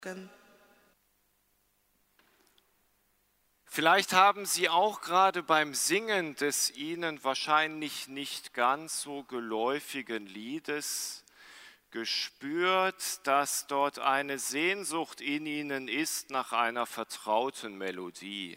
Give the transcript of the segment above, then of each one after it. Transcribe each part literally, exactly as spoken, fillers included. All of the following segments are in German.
Vielleicht haben Sie auch gerade beim Singen des Ihnen wahrscheinlich nicht ganz so geläufigen Liedes gespürt, dass dort eine Sehnsucht in Ihnen ist nach einer vertrauten Melodie.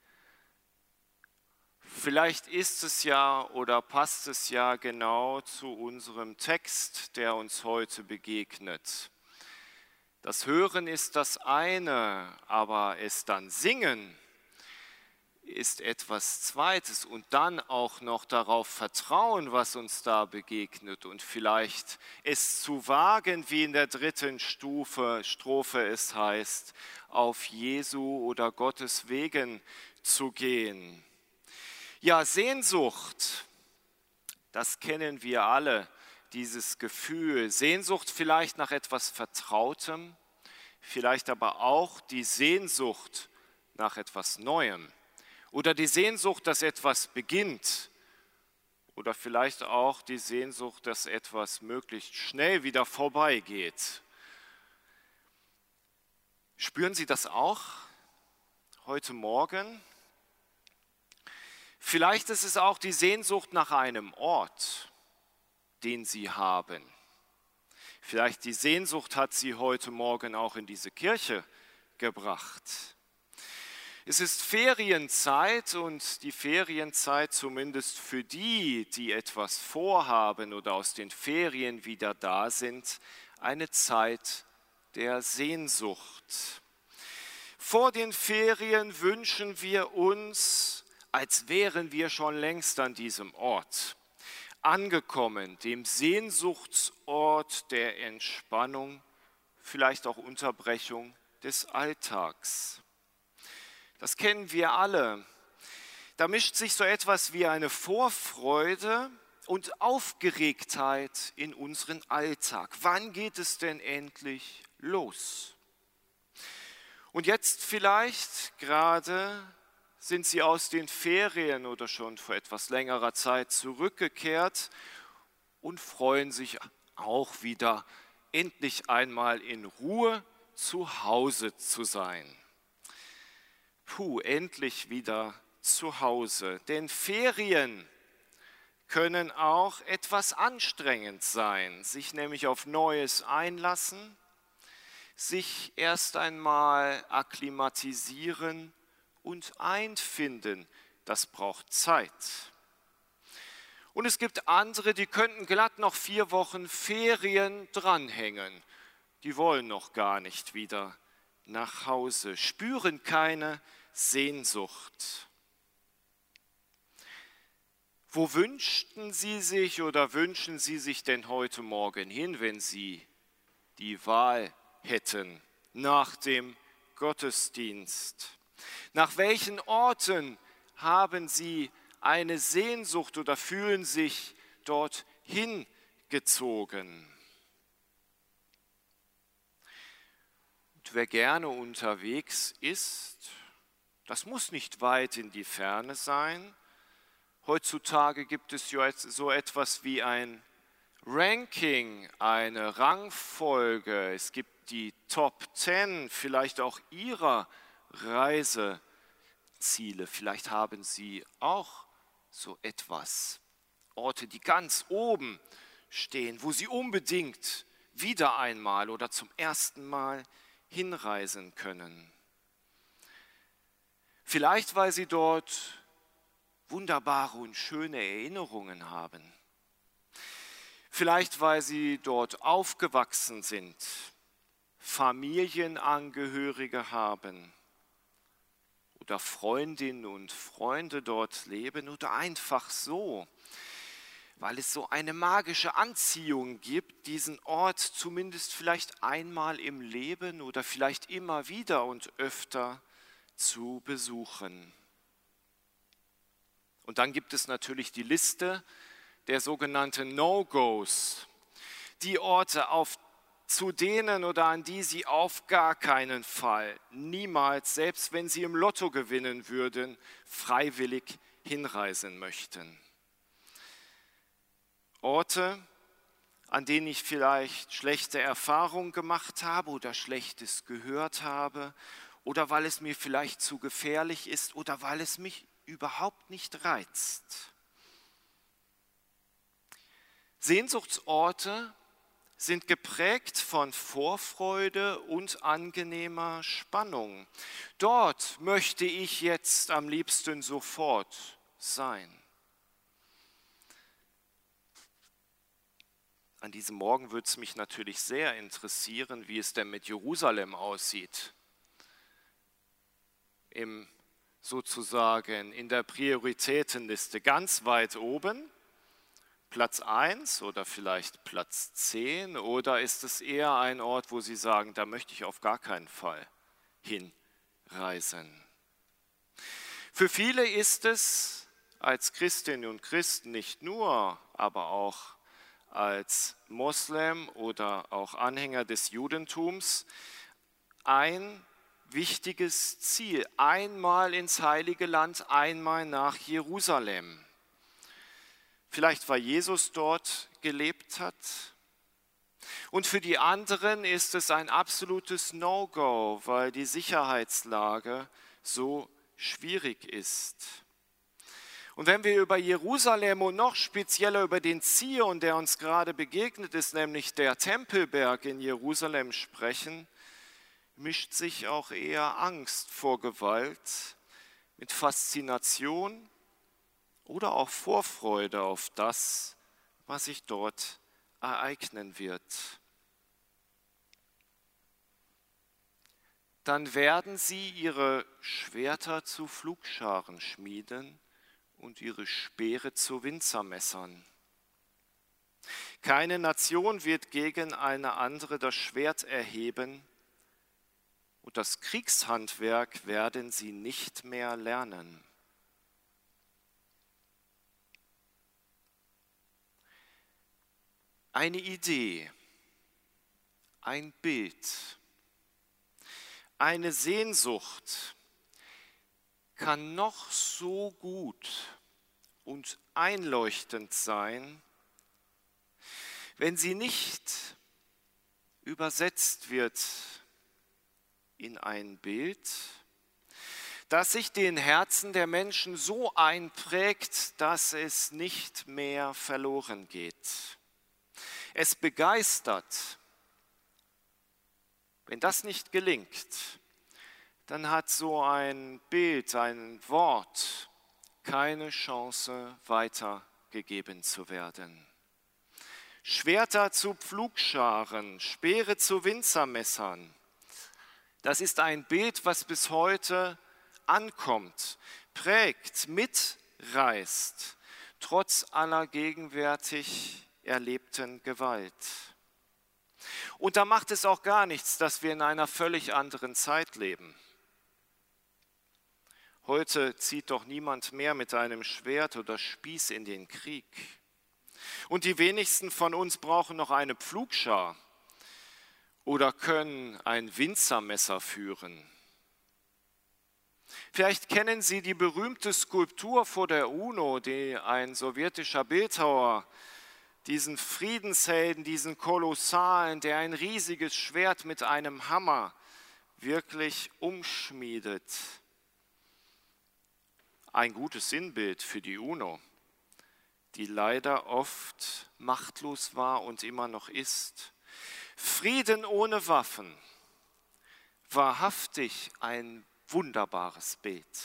Vielleicht ist es ja oder passt es ja genau zu unserem Text, der uns heute begegnet. Das Hören ist das eine, aber es dann singen ist etwas Zweites und dann auch noch darauf vertrauen, was uns da begegnet und vielleicht es zu wagen, wie in der dritten Stufe, Strophe es heißt, auf Jesu oder Gottes Wegen zu gehen. Ja, Sehnsucht, das kennen wir alle, dieses Gefühl, Sehnsucht vielleicht nach etwas Vertrautem, vielleicht aber auch die Sehnsucht nach etwas Neuem. Oder die Sehnsucht, dass etwas beginnt. Oder vielleicht auch die Sehnsucht, dass etwas möglichst schnell wieder vorbeigeht. Spüren Sie das auch heute Morgen? Vielleicht ist es auch die Sehnsucht nach einem Ort, den Sie haben. Vielleicht die Sehnsucht hat Sie heute Morgen auch in diese Kirche gebracht. Es ist Ferienzeit und die Ferienzeit zumindest für die, die etwas vorhaben oder aus den Ferien wieder da sind, eine Zeit der Sehnsucht. Vor den Ferien wünschen wir uns, als wären wir schon längst an diesem Ort angekommen, dem Sehnsuchtsort der Entspannung, vielleicht auch Unterbrechung des Alltags. Das kennen wir alle. Da mischt sich so etwas wie eine Vorfreude und Aufgeregtheit in unseren Alltag. Wann geht es denn endlich los? Und jetzt vielleicht gerade sind Sie aus den Ferien oder schon vor etwas längerer Zeit zurückgekehrt und freuen sich auch wieder, endlich einmal in Ruhe zu Hause zu sein. Puh, endlich wieder zu Hause. Denn Ferien können auch etwas anstrengend sein, sich nämlich auf Neues einlassen, sich erst einmal akklimatisieren und einfinden. Das braucht Zeit. Und es gibt andere, die könnten glatt noch vier Wochen Ferien dranhängen. Die wollen noch gar nicht wieder nach Hause, spüren keine Sehnsucht. Wo wünschten Sie sich oder wünschen Sie sich denn heute Morgen hin, wenn Sie die Wahl hätten nach dem Gottesdienst? Nach welchen Orten haben Sie eine Sehnsucht oder fühlen sich dort hingezogen? Und wer gerne unterwegs ist, das muss nicht weit in die Ferne sein. Heutzutage gibt es so etwas wie ein Ranking, eine Rangfolge. Es gibt die Top Ten, vielleicht auch Ihrer Reiseziele. Vielleicht haben Sie auch so etwas. Orte, die ganz oben stehen, wo Sie unbedingt wieder einmal oder zum ersten Mal hinreisen können. Vielleicht, weil Sie dort wunderbare und schöne Erinnerungen haben. Vielleicht, weil Sie dort aufgewachsen sind, Familienangehörige haben oder Freundinnen und Freunde dort leben oder einfach so, weil es so eine magische Anziehung gibt, diesen Ort zumindest vielleicht einmal im Leben oder vielleicht immer wieder und öfter zu besuchen. Und dann gibt es natürlich die Liste der sogenannten No-Gos, die Orte, auf, zu denen oder an die Sie auf gar keinen Fall, niemals, selbst wenn Sie im Lotto gewinnen würden, freiwillig hinreisen möchten. Orte, an denen ich vielleicht schlechte Erfahrungen gemacht habe oder Schlechtes gehört habe oder weil es mir vielleicht zu gefährlich ist oder weil es mich überhaupt nicht reizt. Sehnsuchtsorte sind geprägt von Vorfreude und angenehmer Spannung. Dort möchte ich jetzt am liebsten sofort sein. An diesem Morgen würde es mich natürlich sehr interessieren, wie es denn mit Jerusalem aussieht. Im sozusagen in der Prioritätenliste ganz weit oben, Platz eins oder vielleicht Platz zehn, oder ist es eher ein Ort, wo Sie sagen, da möchte ich auf gar keinen Fall hinreisen? Für viele ist es als Christinnen und Christen nicht nur, aber auch als Moslem oder auch Anhänger des Judentums ein wichtiges Ziel, einmal ins Heilige Land, einmal nach Jerusalem. Vielleicht weil Jesus dort gelebt hat. Und für die anderen ist es ein absolutes No-Go, weil die Sicherheitslage so schwierig ist. Und wenn wir über Jerusalem und noch spezieller über den Zion, der uns gerade begegnet ist, nämlich der Tempelberg in Jerusalem sprechen, mischt sich auch eher Angst vor Gewalt mit Faszination oder auch Vorfreude auf das, was sich dort ereignen wird. Dann werden sie ihre Schwerter zu Pflugscharen schmieden und ihre Speere zu Winzermessern. Keine Nation wird gegen eine andere das Schwert erheben, und das Kriegshandwerk werden sie nicht mehr lernen. Eine Idee, ein Bild, eine Sehnsucht kann noch so gut und einleuchtend sein, wenn sie nicht übersetzt wird in ein Bild, das sich den Herzen der Menschen so einprägt, dass es nicht mehr verloren geht. Es begeistert. Wenn das nicht gelingt, dann hat so ein Bild, ein Wort keine Chance, weitergegeben zu werden. Schwerter zu Pflugscharen, Speere zu Winzermessern. Das ist ein Bild, was bis heute ankommt, prägt, mitreißt, trotz aller gegenwärtig erlebten Gewalt. Und da macht es auch gar nichts, dass wir in einer völlig anderen Zeit leben. Heute zieht doch niemand mehr mit einem Schwert oder Spieß in den Krieg. Und die wenigsten von uns brauchen noch eine Pflugschar oder können ein Winzermesser führen. Vielleicht kennen Sie die berühmte Skulptur vor der UNO, die ein sowjetischer Bildhauer, diesen Friedenshelden, diesen Kolossalen, der ein riesiges Schwert mit einem Hammer wirklich umschmiedet. Ein gutes Sinnbild für die UNO, die leider oft machtlos war und immer noch ist. Frieden ohne Waffen, wahrhaftig ein wunderbares Bild.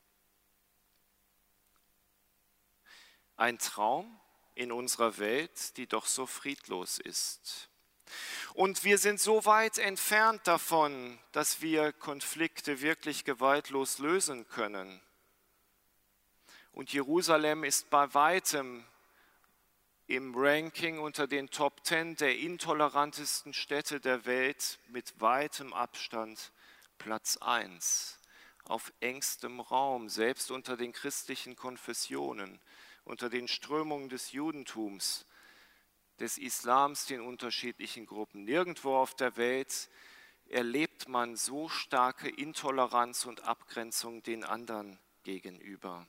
Ein Traum in unserer Welt, die doch so friedlos ist. Und wir sind so weit entfernt davon, dass wir Konflikte wirklich gewaltlos lösen können. Und Jerusalem ist bei weitem im Ranking unter den Top Ten der intolerantesten Städte der Welt mit weitem Abstand Platz eins. Auf engstem Raum, selbst unter den christlichen Konfessionen, unter den Strömungen des Judentums, des Islams, den unterschiedlichen Gruppen. Nirgendwo auf der Welt erlebt man so starke Intoleranz und Abgrenzung den anderen gegenüber.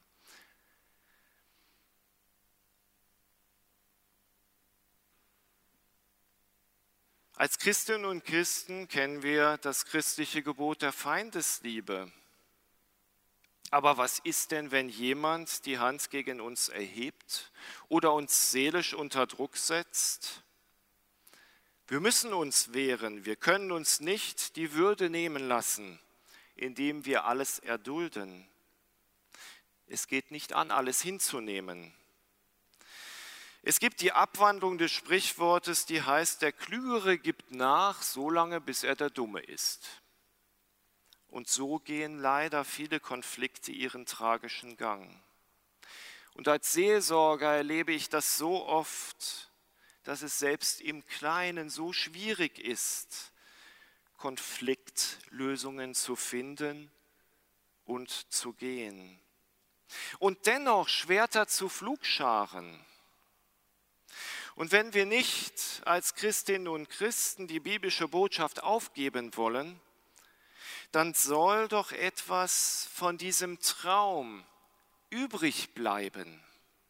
Als Christinnen und Christen kennen wir das christliche Gebot der Feindesliebe. Aber was ist denn, wenn jemand die Hand gegen uns erhebt oder uns seelisch unter Druck setzt? Wir müssen uns wehren, wir können uns nicht die Würde nehmen lassen, indem wir alles erdulden. Es geht nicht an, alles hinzunehmen. Es gibt die Abwandlung des Sprichwortes, die heißt, der Klügere gibt nach, solange bis er der Dumme ist. Und so gehen leider viele Konflikte ihren tragischen Gang. Und als Seelsorger erlebe ich das so oft, dass es selbst im Kleinen so schwierig ist, Konfliktlösungen zu finden und zu gehen. Und dennoch Schwerter zu Pflugscharen. Und wenn wir nicht als Christinnen und Christen die biblische Botschaft aufgeben wollen, dann soll doch etwas von diesem Traum übrig bleiben.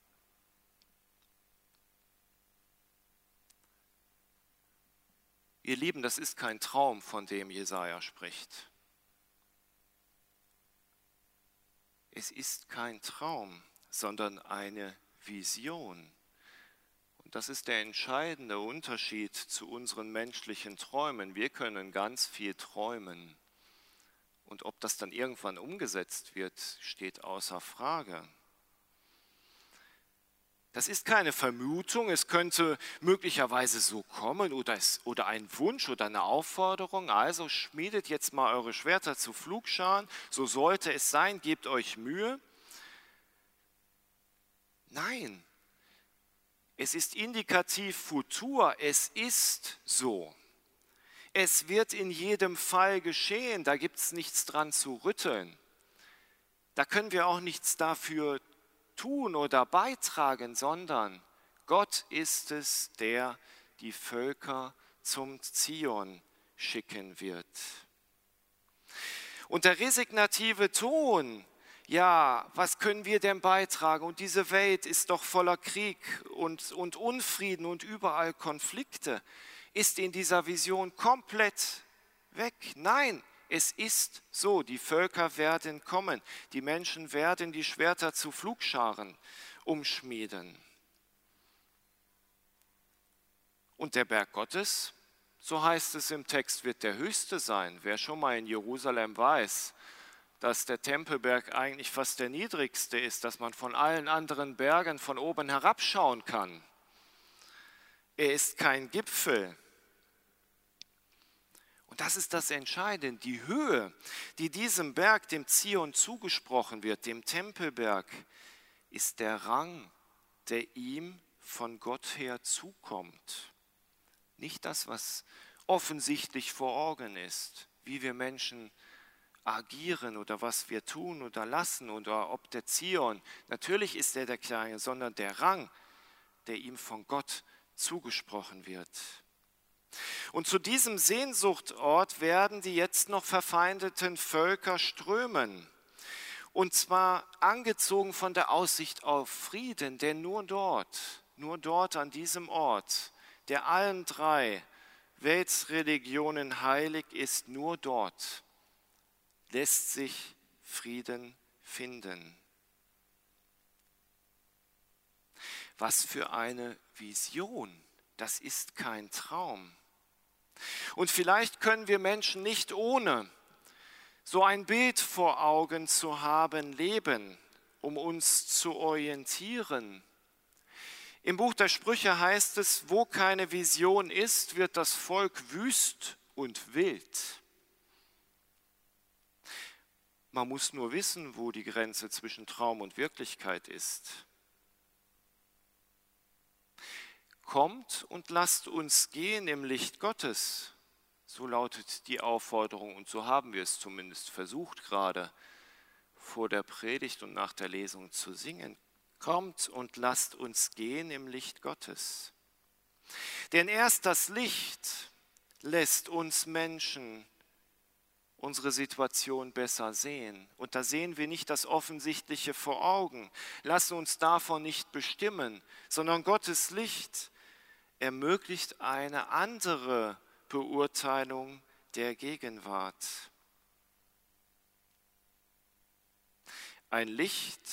Ihr Lieben, das ist kein Traum, von dem Jesaja spricht. Es ist kein Traum, sondern eine Vision. Und das ist der entscheidende Unterschied zu unseren menschlichen Träumen. Wir können ganz viel träumen. Und ob das dann irgendwann umgesetzt wird, steht außer Frage. Das ist keine Vermutung, es könnte möglicherweise so kommen oder, es, oder ein Wunsch oder eine Aufforderung. Also schmiedet jetzt mal eure Schwerter zu Pflugscharen, so sollte es sein, gebt euch Mühe. Nein, es ist indikativ futur, es ist so. Es wird in jedem Fall geschehen, da gibt es nichts dran zu rütteln. Da können wir auch nichts dafür tun oder beitragen, sondern Gott ist es, der die Völker zum Zion schicken wird. Und der resignative Ton, ja, was können wir denn beitragen? Und diese Welt ist doch voller Krieg und, und Unfrieden und überall Konflikte. Ist in dieser Vision komplett weg. Nein, es ist so, die Völker werden kommen, die Menschen werden die Schwerter zu Pflugscharen umschmieden. Und der Berg Gottes, so heißt es im Text, wird der höchste sein. Wer schon mal in Jerusalem weiß, dass der Tempelberg eigentlich fast der niedrigste ist, dass man von allen anderen Bergen von oben herabschauen kann. Er ist kein Gipfel. Und das ist das Entscheidende, die Höhe, die diesem Berg, dem Zion zugesprochen wird, dem Tempelberg, ist der Rang, der ihm von Gott her zukommt. Nicht das, was offensichtlich vor Augen ist, wie wir Menschen agieren oder was wir tun oder lassen oder ob der Zion, natürlich ist er der Kleine, sondern der Rang, der ihm von Gott zugesprochen wird. Und zu diesem Sehnsuchtort werden die jetzt noch verfeindeten Völker strömen. Und zwar angezogen von der Aussicht auf Frieden, denn nur dort, nur dort an diesem Ort, der allen drei Weltreligionen heilig ist, nur dort lässt sich Frieden finden. Was für eine Vision, das ist kein Traum. Und vielleicht können wir Menschen nicht ohne so ein Bild vor Augen zu haben, leben, um uns zu orientieren. Im Buch der Sprüche heißt es, wo keine Vision ist, wird das Volk wüst und wild. Man muss nur wissen, wo die Grenze zwischen Traum und Wirklichkeit ist. Kommt und lasst uns gehen im Licht Gottes. So lautet die Aufforderung und so haben wir es zumindest versucht, gerade vor der Predigt und nach der Lesung zu singen. Kommt und lasst uns gehen im Licht Gottes. Denn erst das Licht lässt uns Menschen unsere Situation besser sehen. Und da sehen wir nicht das Offensichtliche vor Augen. Lassen uns davon nicht bestimmen, sondern Gottes Licht ermöglicht eine andere Beurteilung der Gegenwart. Ein Licht,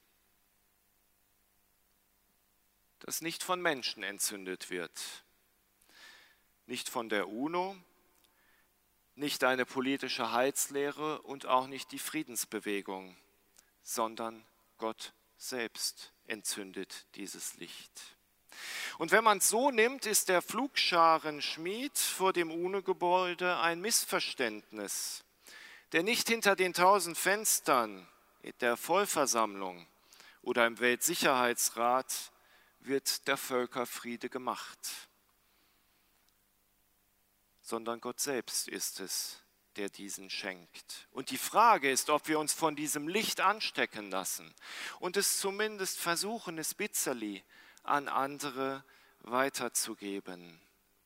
das nicht von Menschen entzündet wird, nicht von der UNO, nicht eine politische Heilslehre und auch nicht die Friedensbewegung, sondern Gott selbst entzündet dieses Licht. Und wenn man es so nimmt, ist der Pflugscharenschmied vor dem UNO-Gebäude ein Missverständnis, der nicht hinter den tausend Fenstern der Vollversammlung oder im Weltsicherheitsrat wird der Völkerfriede gemacht, sondern Gott selbst ist es, der diesen schenkt. Und die Frage ist, ob wir uns von diesem Licht anstecken lassen und es zumindest versuchen, es bitzerli an andere weiterzugeben.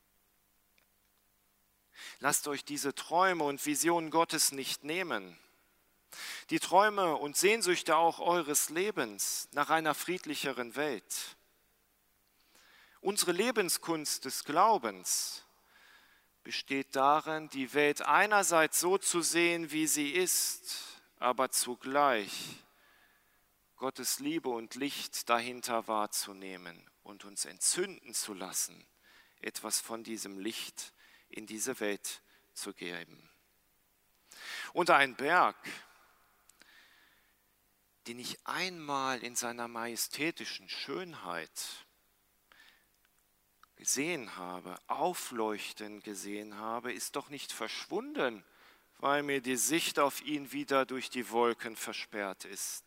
Lasst euch diese Träume und Visionen Gottes nicht nehmen. Die Träume und Sehnsüchte auch eures Lebens nach einer friedlicheren Welt. Unsere Lebenskunst des Glaubens besteht darin, die Welt einerseits so zu sehen, wie sie ist, aber zugleich Gottes Liebe und Licht dahinter wahrzunehmen und uns entzünden zu lassen, etwas von diesem Licht in diese Welt zu geben. Und ein Berg, den ich einmal in seiner majestätischen Schönheit gesehen habe, aufleuchten gesehen habe, ist doch nicht verschwunden, weil mir die Sicht auf ihn wieder durch die Wolken versperrt ist.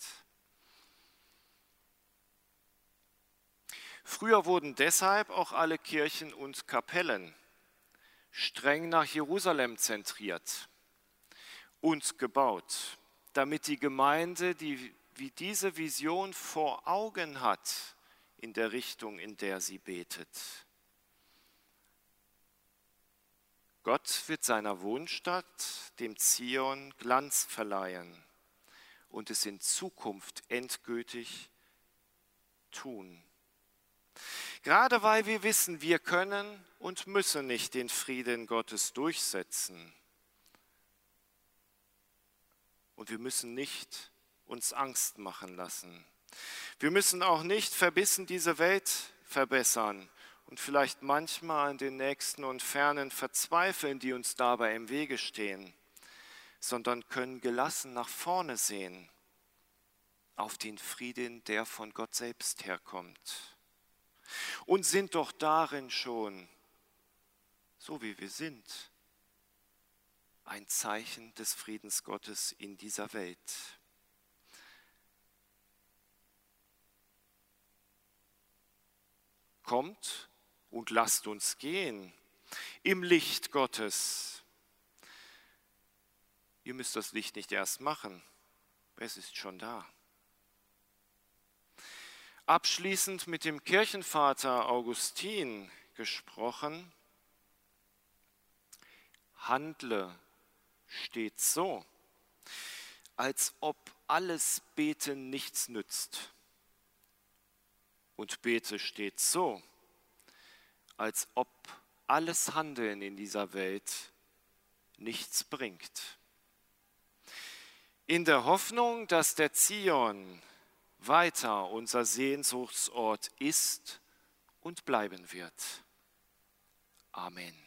Früher wurden deshalb auch alle Kirchen und Kapellen streng nach Jerusalem zentriert und gebaut, damit die Gemeinde, die wie diese Vision vor Augen hat, in der Richtung, in der sie betet. Gott wird seiner Wohnstadt, dem Zion, Glanz verleihen und es in Zukunft endgültig tun. Gerade weil wir wissen, wir können und müssen nicht den Frieden Gottes durchsetzen. Und wir müssen nicht uns Angst machen lassen. Wir müssen auch nicht verbissen diese Welt verbessern und vielleicht manchmal an den Nächsten und Fernen verzweifeln, die uns dabei im Wege stehen, sondern können gelassen nach vorne sehen, auf den Frieden, der von Gott selbst herkommt. Und sind doch darin schon, so wie wir sind, ein Zeichen des Friedens Gottes in dieser Welt. Kommt und lasst uns gehen im Licht Gottes. Ihr müsst das Licht nicht erst machen, es ist schon da. Abschließend mit dem Kirchenvater Augustin gesprochen: Handle steht so, als ob alles Beten nichts nützt. Und bete steht so, als ob alles Handeln in dieser Welt nichts bringt. In der Hoffnung, dass der Zion weiter unser Sehnsuchtsort ist und bleiben wird. Amen.